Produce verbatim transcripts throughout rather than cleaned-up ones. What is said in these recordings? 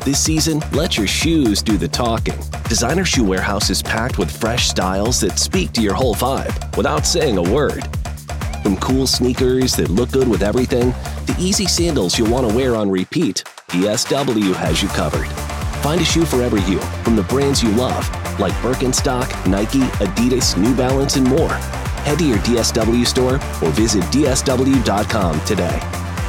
This season, let your shoes do the talking. Designer Shoe Warehouse is packed with fresh styles that speak to your whole vibe without saying a word. From cool sneakers that look good with everything, to easy sandals you'll want to wear on repeat, D S W has you covered. Find a shoe for every you from the brands you love, like Birkenstock, Nike, Adidas, New Balance, and more. Head to your D S W store or visit D S W dot com today.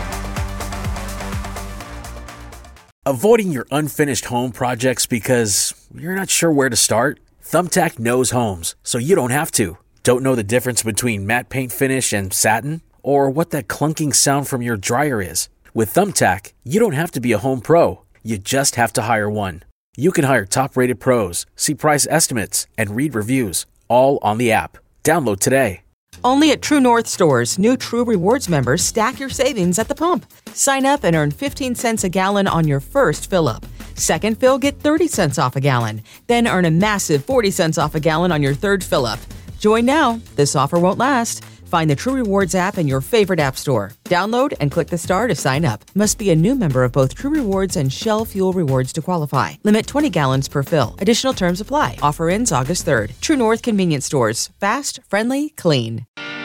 Avoiding your unfinished home projects because you're not sure where to start? Thumbtack knows homes, so you don't have to. Don't know the difference between matte paint finish and satin? Or what that clunking sound from your dryer is? With Thumbtack, you don't have to be a home pro. You just have to hire one. You can hire top-rated pros, see price estimates, and read reviews, all on the app. Download today. Only at True North stores, new True Rewards members stack your savings at the pump. Sign up and earn fifteen cents a gallon on your first fill-up. Second fill, get thirty cents off a gallon. Then earn a massive forty cents off a gallon on your third fill-up. Join now. This offer won't last. Find the True Rewards app in your favorite app store. Download and click the star to sign up. Must be a new member of both True Rewards and Shell Fuel Rewards to qualify. Limit twenty gallons per fill. Additional terms apply. Offer ends August third. True North Convenience Stores. Fast, friendly, clean.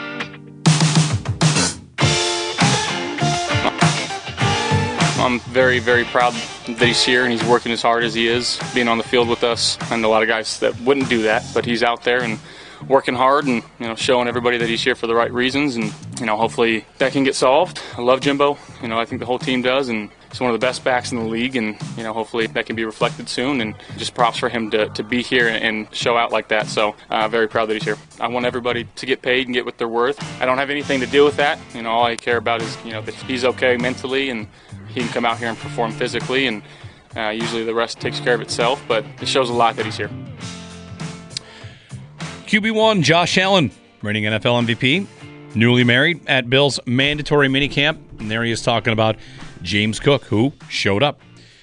I'm very, very proud that he's here and he's working as hard as he is, being on the field with us. I know a lot of guys that wouldn't do that, but he's out there and working hard and, you know, showing everybody that he's here for the right reasons, and, you know, hopefully that can get solved. I love Jimbo. You know, I think the whole team does, and he's one of the best backs in the league, and, you know, hopefully that can be reflected soon, and just props for him to, to be here and show out like that. So uh, very proud that he's here. I want everybody to get paid and get what they're worth. I don't have anything to do with that. You know, all I care about is, you know, that he's okay mentally and he can come out here and perform physically, and uh, usually the rest takes care of itself, but it shows a lot that he's here. Q B one, Josh Allen, reigning N F L M V P, newly married at Bill's mandatory minicamp. And there he is talking about James Cook, who showed up.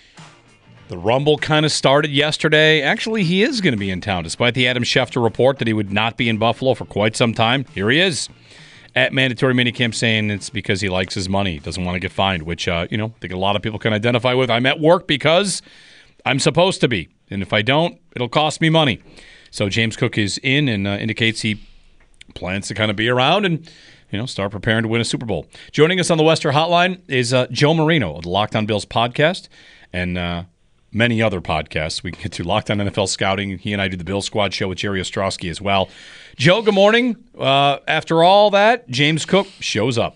The rumble kind of started yesterday. Actually, he is going to be in town, despite the Adam Schefter report that he would not be in Buffalo for quite some time. Here he is at mandatory minicamp saying it's because he likes his money, doesn't want to get fined, which, uh, you know, I think a lot of people can identify with. I'm at work because I'm supposed to be, and if I don't, it'll cost me money. So James Cook is in and uh, indicates he plans to kind of be around and, you know, start preparing to win a Super Bowl. Joining us on the Western Hotline is uh, Joe Marino of the Locked On Bills podcast and uh, many other podcasts. We can get to Locked On N F L Scouting. He and I do the Bill Squad show with Jerry Ostrowski as well. Joe, good morning. Uh, after all that, James Cook shows up.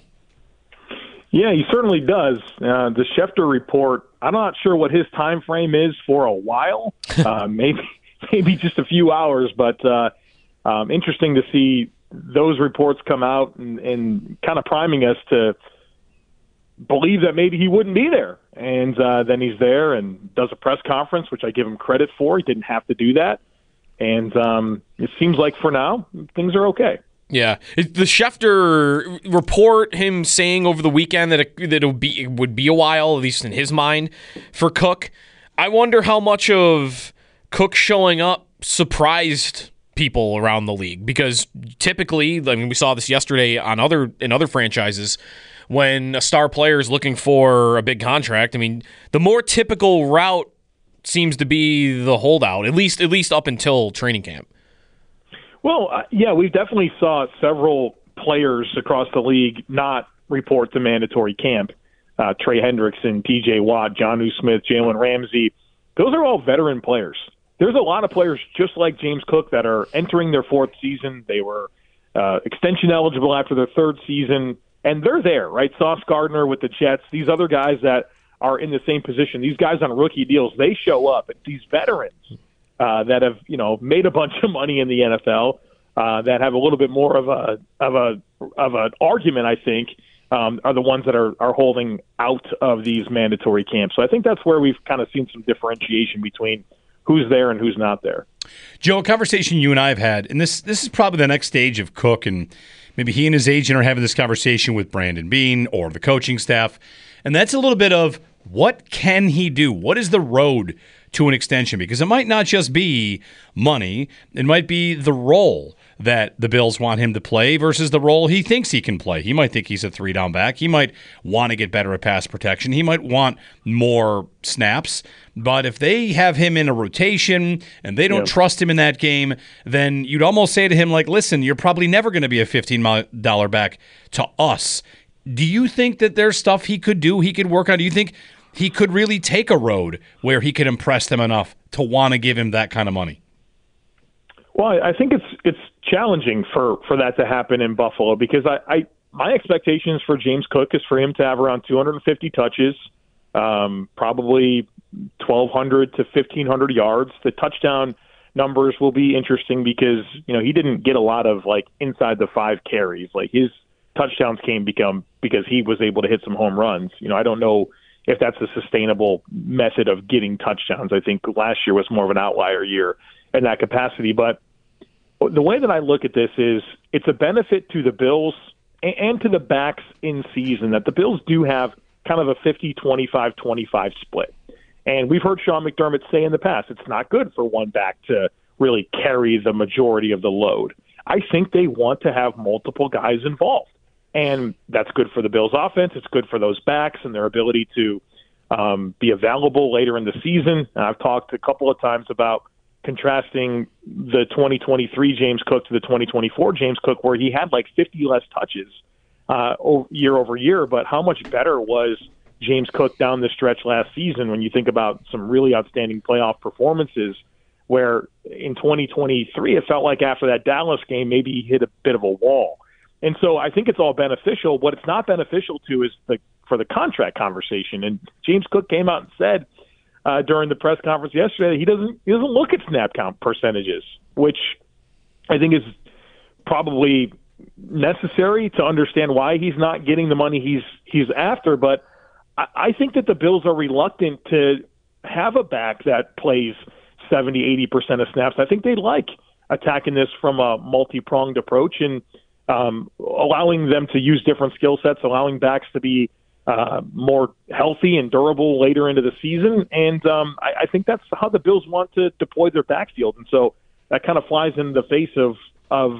Yeah, he certainly does. Uh, the Schefter report, I'm not sure what his time frame is for a while. Uh, maybe maybe just a few hours, but uh, um, interesting to see those reports come out and, and kind of priming us to believe that maybe he wouldn't be there. And uh, then he's there and does a press conference, which I give him credit for. He didn't have to do that. And um, it seems like for now, things are okay. Yeah, the Schefter report, him saying over the weekend that it, that it would be it would be a while, at least in his mind, for Cook. I wonder how much of Cook showing up surprised people around the league, because typically, I mean, we saw this yesterday on other in other franchises when a star player is looking for a big contract. I mean, the more typical route seems to be the holdout, at least at least up until training camp. Well, uh, yeah, we definitely saw several players across the league not report to mandatory camp. Uh, Trey Hendrickson, T J Watt, Jonnu Smith, Jalen Ramsey. Those are all veteran players. There's a lot of players just like James Cook that are entering their fourth season. They were uh, extension eligible after their third season, and they're there, right? Sauce Gardner with the Jets, these other guys that are in the same position, these guys on rookie deals, they show up. It's these veterans uh, that have, you know, made a bunch of money in the N F L uh, that have a little bit more of a of a of an argument, I think, um, are the ones that are, are holding out of these mandatory camps. So I think that's where we've kind of seen some differentiation between who's there and who's not there. Joe, a conversation you and I have had, and this this is probably the next stage of Cook, and maybe he and his agent are having this conversation with Brandon Beane or the coaching staff, and that's a little bit of what can he do? What is the road to an extension? Because it might not just be money. It might be the role that the Bills want him to play versus the role he thinks he can play. He might think he's a three-down back. He might want to get better at pass protection. He might want more snaps. But if they have him in a rotation and they don't yeah. trust him in that game, then you'd almost say to him, like, listen, you're probably never going to be a fifteen million dollars back to us. Do you think that there's stuff he could do, he could work on? Do you think he could really take a road where he could impress them enough to want to give him that kind of money? Well, I think it's it's challenging for, for that to happen in Buffalo because I, I my expectations for James Cook is for him to have around two hundred fifty touches, um, probably twelve hundred to fifteen hundred yards. The touchdown numbers will be interesting because, you know, he didn't get a lot of like inside the five carries. Like his touchdowns came become because he was able to hit some home runs. You know, I don't know if that's a sustainable method of getting touchdowns. I think last year was more of an outlier year in that capacity. But the way that I look at this is it's a benefit to the Bills and to the backs in season that the Bills do have kind of a fifty twenty-five twenty-five split. And we've heard Sean McDermott say in the past, it's not good for one back to really carry the majority of the load. I think they want to have multiple guys involved. And that's good for the Bills' offense. It's good for those backs and their ability to um, be available later in the season. And I've talked a couple of times about contrasting the twenty twenty-three James Cook to the twenty twenty-four James Cook, where he had like fifty less touches uh, year over year. But how much better was James Cook down the stretch last season when you think about some really outstanding playoff performances, where in twenty twenty-three it felt like after that Dallas game maybe he hit a bit of a wall. And so I think it's all beneficial. What it's not beneficial to is the for the contract conversation. And James Cook came out and said uh, during the press conference yesterday he doesn't he doesn't look at snap count percentages, which I think is probably necessary to understand why he's not getting the money he's he's after. But I, I think that the Bills are reluctant to have a back that plays seventy, eighty percent of snaps. I think they like attacking this from a multi-pronged approach and um, allowing them to use different skill sets, allowing backs to be uh, more healthy and durable later into the season. And um, I, I think that's how the Bills want to deploy their backfield. And so that kind of flies in the face of of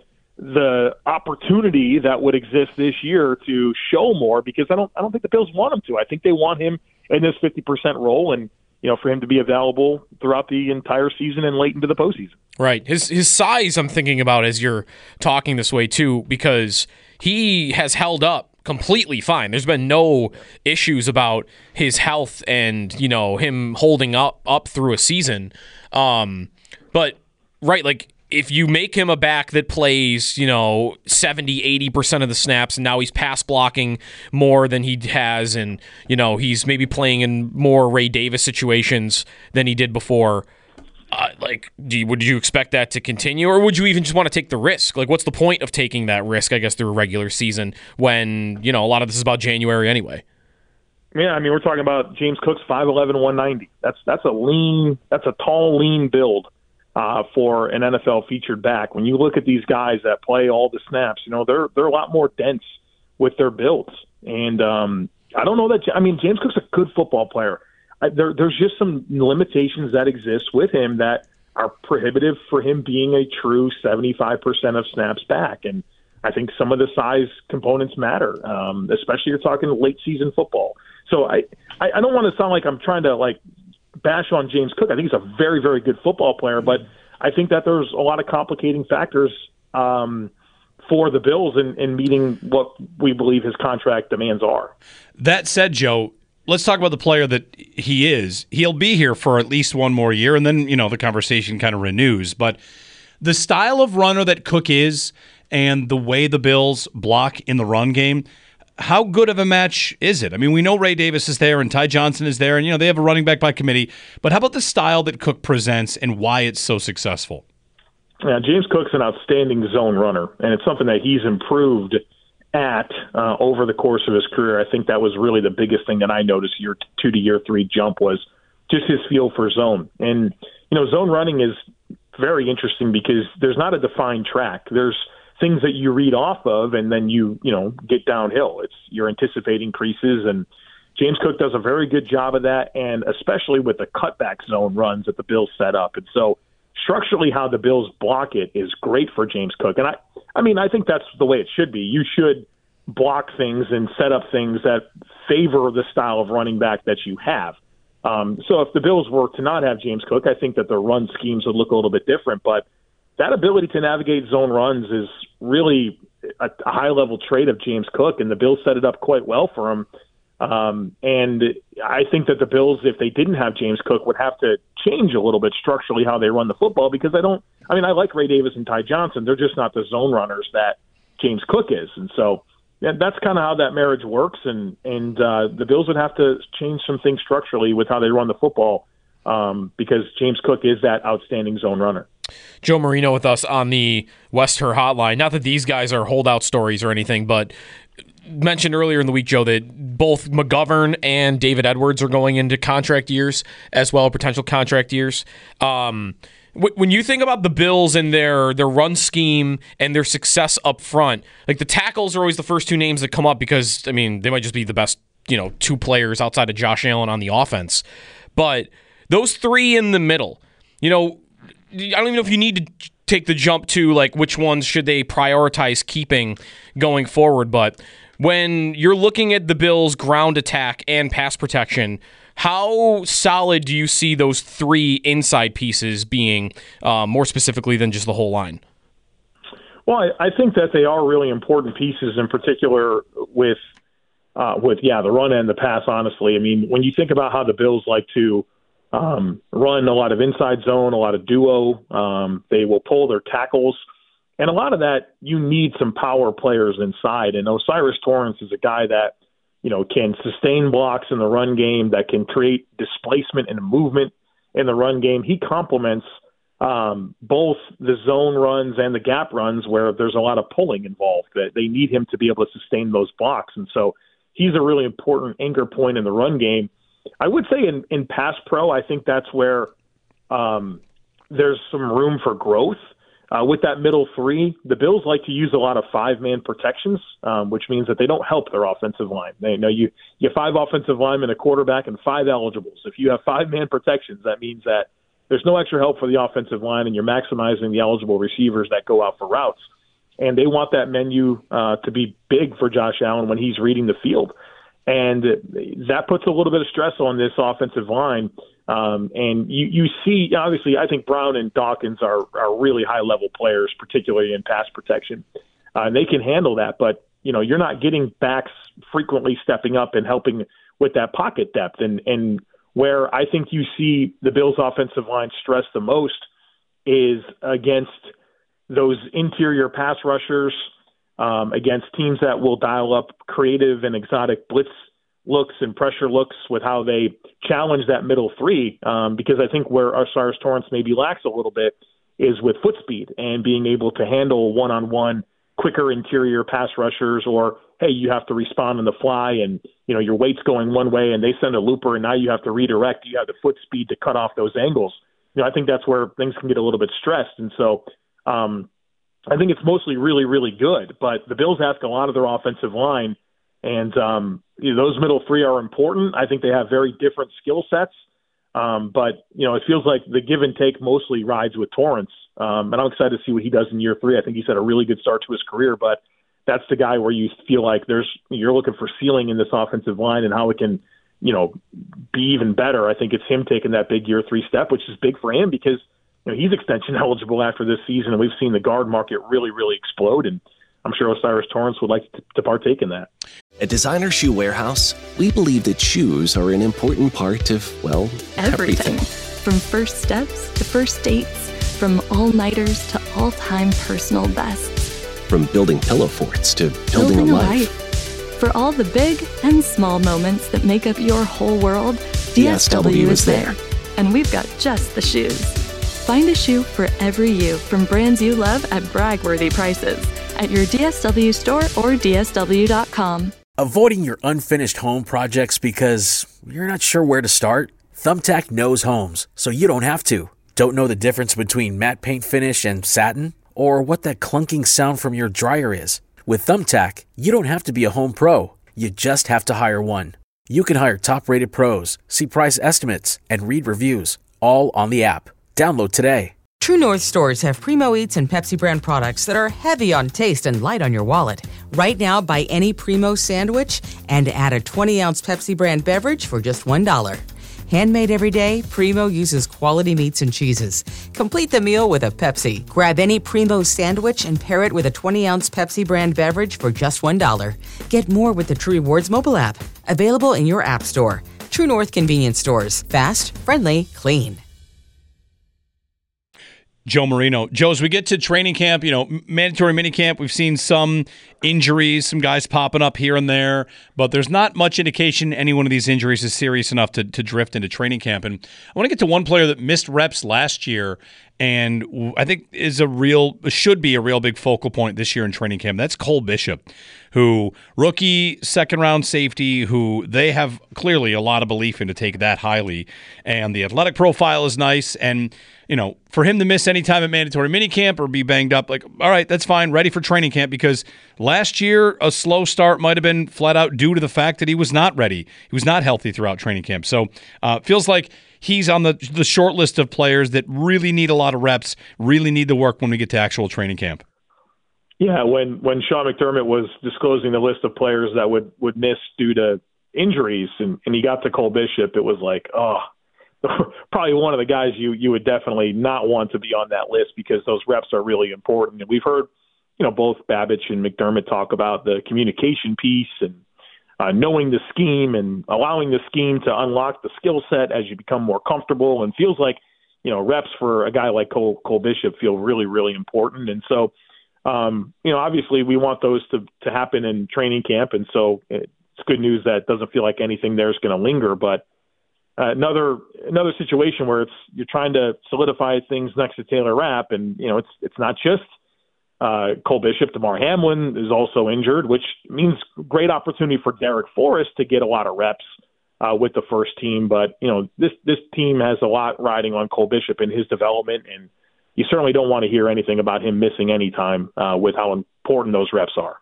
the opportunity that would exist this year to show more, because I don't I don't think the Bills want him to. I think they want him in this fifty percent role and, you know, for him to be available throughout the entire season and late into the postseason. Right. His his size I'm thinking about as you're talking this way too, because he has held up completely fine. There's been no issues about his health and, you know, him holding up up through a season. Um, but right, like if you make him a back that plays, you know, seventy, eighty percent of the snaps, and now he's pass blocking more than he has, and, you know, he's maybe playing in more Ray Davis situations than he did before, uh, like, do you, would you expect that to continue, or would you even just want to take the risk? Like, what's the point of taking that risk, I guess, through a regular season when, you know, a lot of this is about January anyway? Yeah, I mean, we're talking about James Cook's five eleven, one ninety. That's, that's a lean, that's a tall, lean build. Uh, for an N F L featured back. When you look at these guys that play all the snaps, you know, they're they're a lot more dense with their builds. And um, I don't know that, I mean, James Cook's a good football player. I, there, there's just some limitations that exist with him that are prohibitive for him being a true seventy-five percent of snaps back. And I think some of the size components matter, um, especially you're talking late season football. So I, I, I don't want to sound like I'm trying to, like, bash on James Cook. I think he's a very, very good football player, but I think that there's a lot of complicating factors um, for the Bills in, in meeting what we believe his contract demands are. That said, Joe, let's talk about the player that he is. He'll be here for at least one more year, and then, you know, the conversation kind of renews. But the style of runner that Cook is and the way the Bills block in the run game, how good of a match is it? I mean, we know Ray Davis is there and Ty Johnson is there, and, you know, they have a running back by committee. But how about the style that Cook presents and why it's so successful? Yeah, James Cook's an outstanding zone runner, and it's something that he's improved at uh, over the course of his career. I think that was really the biggest thing that I noticed year two to year three jump was just his feel for zone. And, you know, zone running is very interesting because there's not a defined track. There's things that you read off of, and then you, you know, get downhill. It's you're anticipating creases, and James Cook does a very good job of that, and especially with the cutback zone runs that the Bills set up. And so structurally how the Bills block it is great for James Cook. And I, I mean, I think that's the way it should be. You should block things and set up things that favor the style of running back that you have. Um, so if the Bills were to not have James Cook, I think that their run schemes would look a little bit different. But that ability to navigate zone runs is really a, a high-level trait of James Cook, and the Bills set it up quite well for him. Um, and I think that the Bills, if they didn't have James Cook, would have to change a little bit structurally how they run the football, because I don't – I mean, I like Ray Davis and Ty Johnson. They're just not the zone runners that James Cook is. And so yeah, that's kind of how that marriage works, and, and uh, the Bills would have to change some things structurally with how they run the football um, because James Cook is that outstanding zone runner. Joe Marino with us on the West Her Hotline. Not that these guys are holdout stories or anything, but mentioned earlier in the week, Joe, that both McGovern and David Edwards are going into contract years as well, potential contract years. Um, w- when you think about the Bills and their their run scheme and their success up front, like the tackles are always the first two names that come up because, I mean, they might just be the best, you know, two players outside of Josh Allen on the offense. But those three in the middle, you know, I don't even know if you need to take the jump to like which ones should they prioritize keeping going forward. But when you're looking at the Bills' ground attack and pass protection, how solid do you see those three inside pieces being, uh, more specifically than just the whole line? Well, I, I think that they are really important pieces, in particular with, uh, with yeah, the run and the pass, honestly. I mean, when you think about how the Bills like to Um, run a lot of inside zone, a lot of duo. Um, they will pull their tackles. And a lot of that, you need some power players inside. And O'Cyrus Torrence is a guy that, you know, can sustain blocks in the run game, that can create displacement and movement in the run game. He complements um, both the zone runs and the gap runs where there's a lot of pulling involved. That they need him to be able to sustain those blocks. And so he's a really important anchor point in the run game. I would say in, in pass pro, I think that's where um, there's some room for growth. Uh, with that middle three, the Bills like to use a lot of five-man protections, um, which means that they don't help their offensive line. They know you, you have five offensive linemen, a quarterback, and five eligibles. If you have five-man protections, that means that there's no extra help for the offensive line, and you're maximizing the eligible receivers that go out for routes. And they want that menu uh, to be big for Josh Allen when he's reading the field. And that puts a little bit of stress on this offensive line. Um, and you, you see, obviously, I think Brown and Dawkins are, are really high-level players, particularly in pass protection. Uh, and they can handle that. But, you know, you're not getting backs frequently stepping up and helping with that pocket depth. And, and where I think you see the Bills' offensive line stress the most is against those interior pass rushers, Um, against teams that will dial up creative and exotic blitz looks and pressure looks with how they challenge that middle three, um, because I think where O'Cyrus Torrence maybe lacks a little bit is with foot speed and being able to handle one-on-one quicker interior pass rushers, or, hey, you have to respond on the fly and, you know, your weight's going one way and they send a looper and now you have to redirect. You have the foot speed to cut off those angles. You know, I think that's where things can get a little bit stressed. And so, um, I think it's mostly really, really good, but the Bills ask a lot of their offensive line, and um, you know, those middle three are important. I think they have very different skill sets, um, but you know, it feels like the give and take mostly rides with Torrence, um, and I'm excited to see what he does in year three. I think he's had a really good start to his career, but that's the guy where you feel like there's you're looking for ceiling in this offensive line and how it can, you know, be even better. I think it's him taking that big year three step, which is big for him because, you know, he's extension eligible after this season, and we've seen the guard market really, really explode, and I'm sure O'Cyrus Torrence would like to, to partake in that. At Designer Shoe Warehouse, we believe that shoes are an important part of, well, everything. everything. From first steps to first dates, from all-nighters to all-time personal bests. From building pillow forts to building, building a, a life. life. For all the big and small moments that make up your whole world, D S W is there. And we've got just the shoes. Find a shoe for every you from brands you love at brag-worthy prices at your D S W store or D S W dot com. Avoiding your unfinished home projects because you're not sure where to start? Thumbtack knows homes, so you don't have to. Don't know the difference between matte paint finish and satin? Or what that clunking sound from your dryer is? With Thumbtack, you don't have to be a home pro. You just have to hire one. You can hire top-rated pros, see price estimates, and read reviews, all on the app. Download today. True North stores have Primo Eats and Pepsi brand products that are heavy on taste and light on your wallet. Right now, buy any Primo sandwich and add a twenty-ounce Pepsi brand beverage for just one dollar. Handmade every day, Primo uses quality meats and cheeses. Complete the meal with a Pepsi. Grab any Primo sandwich and pair it with a twenty-ounce Pepsi brand beverage for just one dollar. Get more with the True Rewards mobile app. Available in your app store. True North convenience stores. Fast, friendly, clean. Joe Marino. Joe, as we get to training camp, you know, mandatory minicamp, we've seen some injuries, some guys popping up here and there, but there's not much indication any one of these injuries is serious enough to, to drift into training camp. And I want to get to one player that missed reps last year and I think is a real, should be a real big focal point this year in training camp. That's Cole Bishop, who rookie second round safety, who they have clearly a lot of belief in to take that highly. And the athletic profile is nice. And, you know, for him to miss any time at mandatory minicamp or be banged up, like, all right, that's fine, ready for training camp, because last year a slow start might have been flat out due to the fact that he was not ready. He was not healthy throughout training camp. So uh, it feels like he's on the the short list of players that really need a lot of reps, really need the work when we get to actual training camp. Yeah, when, when Sean McDermott was disclosing the list of players that would, would miss due to injuries, and, and he got to Cole Bishop, it was like, oh, probably one of the guys you, you would definitely not want to be on that list because those reps are really important. And we've heard, you know, both Babich and McDermott talk about the communication piece and uh, knowing the scheme and allowing the scheme to unlock the skill set as you become more comfortable. And feels like, you know, reps for a guy like Cole, Cole Bishop feel really, really important. And so, um, you know, obviously we want those to, to happen in training camp. And so it's good news that it doesn't feel like anything there is going to linger, but Uh, another another situation where it's you're trying to solidify things next to Taylor Rapp, and you know it's it's not just uh, Cole Bishop. DeMar Hamlin is also injured, which means great opportunity for Derek Forrest to get a lot of reps uh, with the first team. But you know this this team has a lot riding on Cole Bishop in his development, and you certainly don't want to hear anything about him missing any time uh, with how important those reps are.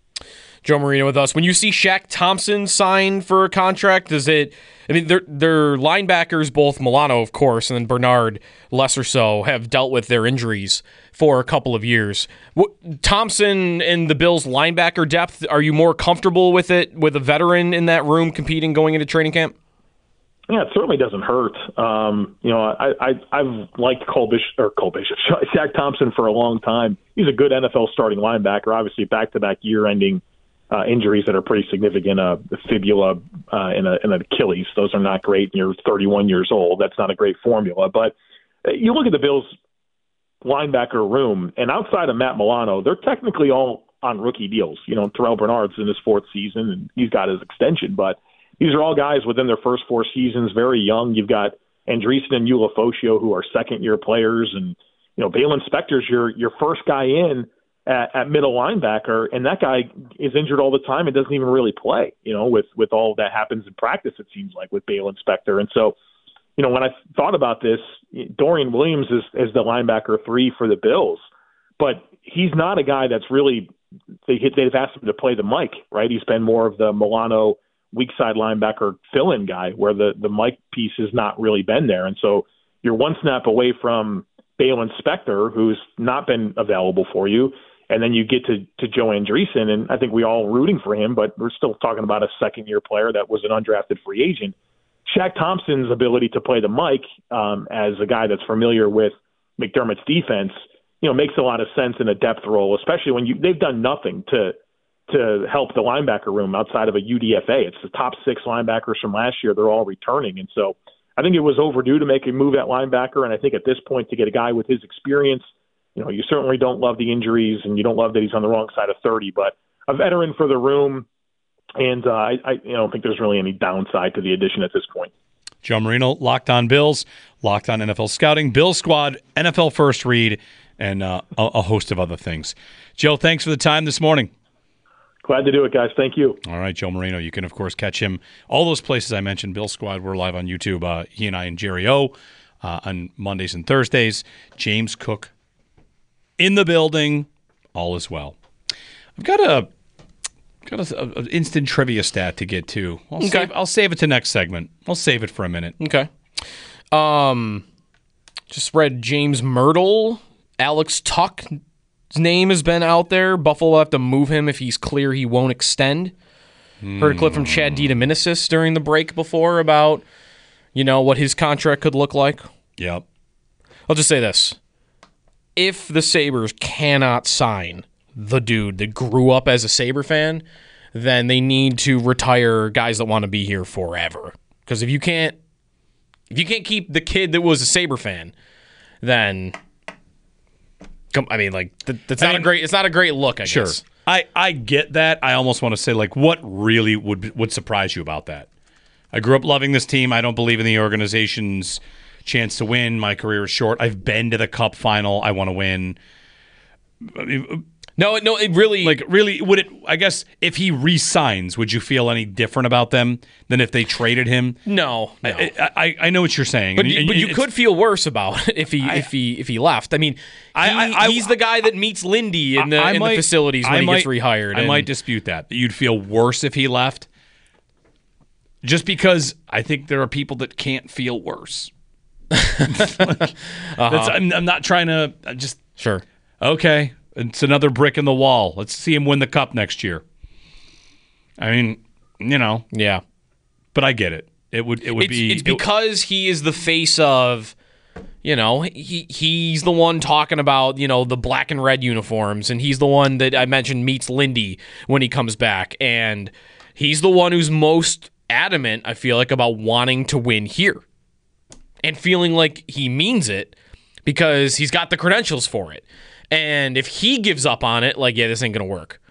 Joe Marino with us. When you see Shaq Thompson sign for a contract, does it, I mean, their their linebackers, both Milano, of course, and then Bernard, lesser so, have dealt with their injuries for a couple of years. What, Thompson and the Bills' linebacker depth, are you more comfortable with it, with a veteran in that room competing going into training camp? Yeah, it certainly doesn't hurt. Um, you know, I, I, I've liked Cole Bishop, or Cole Bishop, Shaq Thompson for a long time. He's a good N F L starting linebacker, obviously back-to-back year-ending Uh, injuries that are pretty significant, uh, the fibula uh, and, a, and an Achilles. Those are not great. You're thirty-one years old. That's not a great formula. But uh, you look at the Bills' linebacker room, and outside of Matt Milano, they're technically all on rookie deals. You know, Terrell Bernard's in his fourth season, and he's got his extension. But these are all guys within their first four seasons, very young. You've got Andreessen and Ulofoshio, who are second-year players, and you know, Balin Spector's your your first guy in At, at middle linebacker, and that guy is injured all the time and doesn't even really play, you know, with, with all that happens in practice, it seems like, with Balin Spector. And so, you know, when I thought about this, Dorian Williams is, is the linebacker three for the Bills, but he's not a guy that's really, they, they've asked him to play the Mike, right? He's been more of the Milano weak side linebacker fill-in guy where the, the Mike piece has not really been there. And so you're one snap away from Balin Spector, who's not been available for you. And then you get to, to Joe Andreessen, and I think we all rooting for him, but we're still talking about a second-year player that was an undrafted free agent. Shaq Thompson's ability to play the Mike um, as a guy that's familiar with McDermott's defense, you know, makes a lot of sense in a depth role, especially when you they've done nothing to to help the linebacker room outside of a U D F A. It's the top six linebackers from last year. They're all returning, and so I think it was overdue to make a move at linebacker, and I think at this point to get a guy with his experience. You know, you certainly don't love the injuries, and you don't love that he's on the wrong side of thirty, but a veteran for the room, and uh, I, I you know, don't think there's really any downside to the addition at this point. Joe Marino, Locked On Bills, Locked On N F L Scouting, Bill Squad, N F L First Read, and uh, a, a host of other things. Joe, thanks for the time this morning. Glad to do it, guys. Thank you. All right, Joe Marino. You can, of course, catch him all those places I mentioned. Bill Squad, we're live on YouTube. Uh, he and I and Jerry O uh, on Mondays and Thursdays. James Cook in the building, all is well. I've got a got a, a, a instant trivia stat to get to. I'll, okay. save, I'll save it to next segment. I'll save it for a minute. Okay. Um, Just read James Myrtle. Alex Tuck's name has been out there. Buffalo will have to move him if he's clear he won't extend. Mm. Heard a clip from Chad DiDomenicis during the break before about, you know, what his contract could look like. Yep. I'll just say this. If the Sabres cannot sign the dude that grew up as a Sabre fan, then they need to retire guys that want to be here forever. Because if you can't if you can't keep the kid that was a Sabre fan, then come I mean like th- that's not I mean, a great it's not a great look, I sure. guess. I, I get that. I almost want to say, like, what really would would surprise you about that? I grew up loving this team. I don't believe in the organization's chance to win. My career is short. I've been to the Cup final. I want to win. No, no, it really... Like, really, would it... I guess, if he re-signs, would you feel any different about them than if they traded him? No, no. I, I, I know what you're saying. But, and, and but you could feel worse about it if he I, if he if he left. I mean, he, I, I, he's the guy that meets Lindy in the, I in might, the facilities when I he might, gets rehired. I and, might dispute that. That you'd feel worse if he left. Just because I think there are people that can't feel worse. like, uh-huh. I'm, I'm not trying to... I'm just... Sure. Okay. It's another brick in the wall. Let's see him win the Cup next year. I mean, you know. Yeah. But I get it. It would it would it's, be It's because it, he is the face of, you know, he he's the one talking about, you know, the black and red uniforms, and he's the one that I mentioned meets Lindy when he comes back, and he's the one who's most adamant, I feel like, about wanting to win here. And feeling like he means it because he's got the credentials for it. And if he gives up on it, like, yeah, this ain't going to work.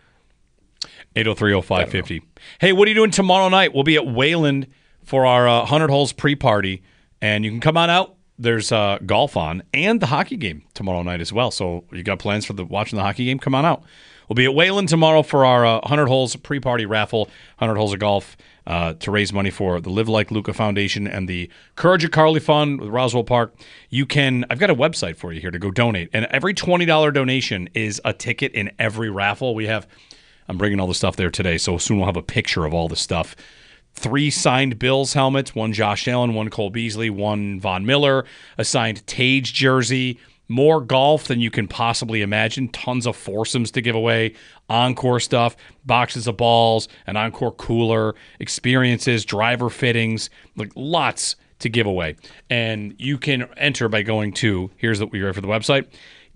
eight oh three oh five fifty. Hey, what are you doing tomorrow night? We'll be at Wayland for our uh, one hundred Holes pre-party, and you can come on out. There's uh, golf on and the hockey game tomorrow night as well. So you got plans for the watching the hockey game? Come on out. We'll be at Wayland tomorrow for our uh, one hundred Holes pre-party raffle, one hundred Holes of Golf, uh, to raise money for the Live Like Luca Foundation and the Courage of Carly Fund with Roswell Park. You can, I've got a website for you here to go donate, and every twenty dollars donation is a ticket in every raffle. We have, I'm bringing all the stuff there today, so soon we'll have a picture of all the stuff. Three signed Bills helmets, one Josh Allen, one Cole Beasley, one Von Miller, a signed Tage jersey, more golf than you can possibly imagine, tons of foursomes to give away, Encore stuff, boxes of balls, an Encore cooler, experiences, driver fittings, like lots to give away. And you can enter by going to, here's the, you're for the website,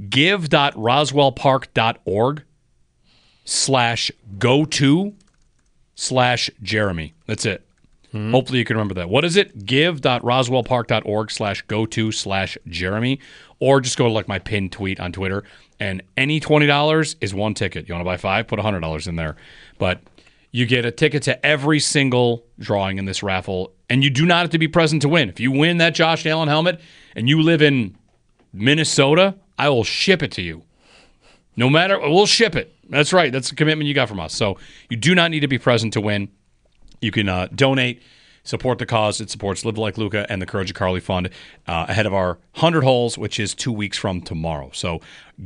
give.roswellpark.org slash go to slash Jeremy. That's it. Mm-hmm. Hopefully you can remember that. What is it? give.roswellpark.org slash go to slash Jeremy. Or just go to like my pinned tweet on Twitter. And any twenty dollars is one ticket. You want to buy five? Put one hundred dollars in there. But you get a ticket to every single drawing in this raffle. And you do not have to be present to win. If you win that Josh Allen helmet and you live in Minnesota, I will ship it to you. No matter, we'll ship it. That's right. That's the commitment you got from us. So you do not need to be present to win. You can uh, donate, support the cause. It supports Live Like Luca and the Courage of Carly Fund uh, ahead of our one hundred Holes, which is two weeks from tomorrow. So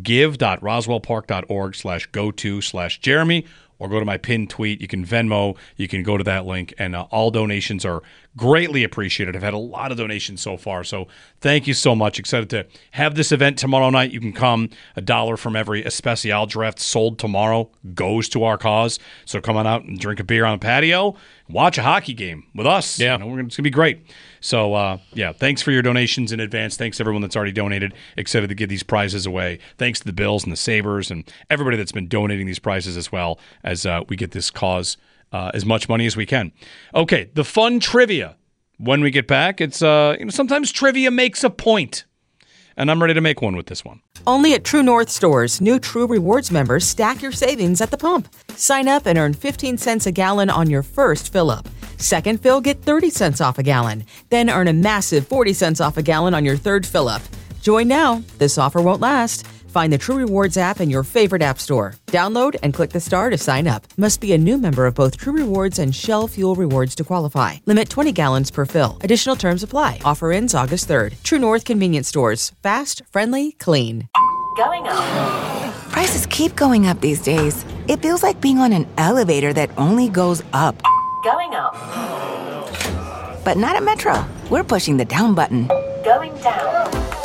give.roswellpark.org slash go to slash Jeremy, or go to my pinned tweet. You can Venmo. You can go to that link, and uh, all donations are greatly appreciated. I've had a lot of donations so far, so thank you so much. Excited to have this event tomorrow night. You can come. A dollar from every Especial draft sold tomorrow goes to our cause. So come on out and drink a beer on the patio, watch a hockey game with us. Yeah, you know, we're gonna, it's going to be great. So, uh, yeah, thanks for your donations in advance. Thanks to everyone that's already donated. Excited to give these prizes away. Thanks to the Bills and the Sabres and everybody that's been donating these prizes as well as uh, we get this cause uh, as much money as we can. Okay, the fun trivia. When we get back, it's uh, you know, sometimes trivia makes a point, and I'm ready to make one with this one. Only at True North stores, new True Rewards members stack your savings at the pump. Sign up and earn fifteen cents a gallon on your first fill-up. Second fill, get thirty cents off a gallon. Then earn a massive forty cents off a gallon on your third fill-up. Join now. This offer won't last. Find the True Rewards app in your favorite app store. Download and click the star to sign up. Must be a new member of both True Rewards and Shell Fuel Rewards to qualify. Limit twenty gallons per fill. Additional terms apply. Offer ends August third. True North Convenience Stores. Fast, friendly, clean. Going up. Prices keep going up these days. It feels like being on an elevator that only goes up. Going up. But not at Metro. We're pushing the down button. Going down.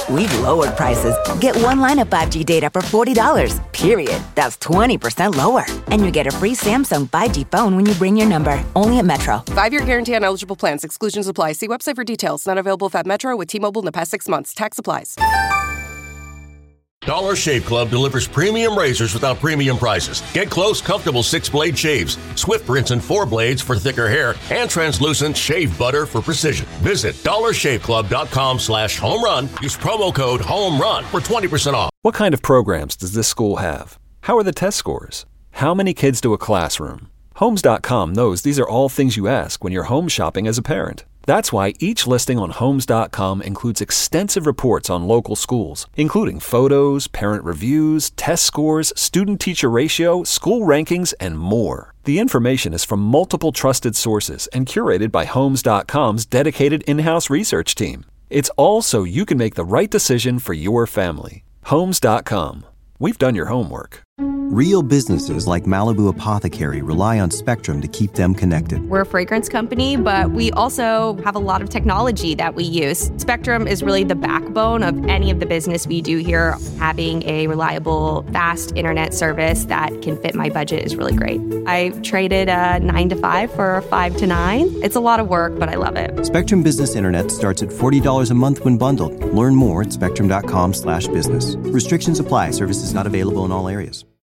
we've lowered prices. Get one line of five G data for forty dollars, period. That's twenty percent lower. And you get a free Samsung five G phone when you bring your number. Only at Metro. Five-year guarantee on eligible plans. Exclusions apply. See website for details. Not available at Metro with T-Mobile in the past six months. Tax applies. Dollar Shave Club delivers premium razors without premium prices. Get close, comfortable six-blade shaves, swift rinse and four blades for thicker hair, and translucent shave butter for precision. Visit dollar shave club dot com slash home run. Use promo code HOMERUN for twenty percent off. What kind of programs does this school have? How are the test scores? How many kids do a classroom? Homes dot com knows these are all things you ask when you're home shopping as a parent. That's why each listing on Homes dot com includes extensive reports on local schools, including photos, parent reviews, test scores, student-teacher ratio, school rankings, and more. The information is from multiple trusted sources and curated by Homes dot com's dedicated in-house research team. It's all so you can make the right decision for your family. Homes dot com. We've done your homework. Real businesses like Malibu Apothecary rely on Spectrum to keep them connected. We're a fragrance company, but we also have a lot of technology that we use. Spectrum is really the backbone of any of the business we do here. Having a reliable, fast internet service that can fit my budget is really great. I traded a nine to five for a five to nine. It's a lot of work, but I love it. Spectrum Business Internet starts at forty dollars a month when bundled. Learn more at spectrum dot com slash business. Restrictions apply. Services not available in all areas.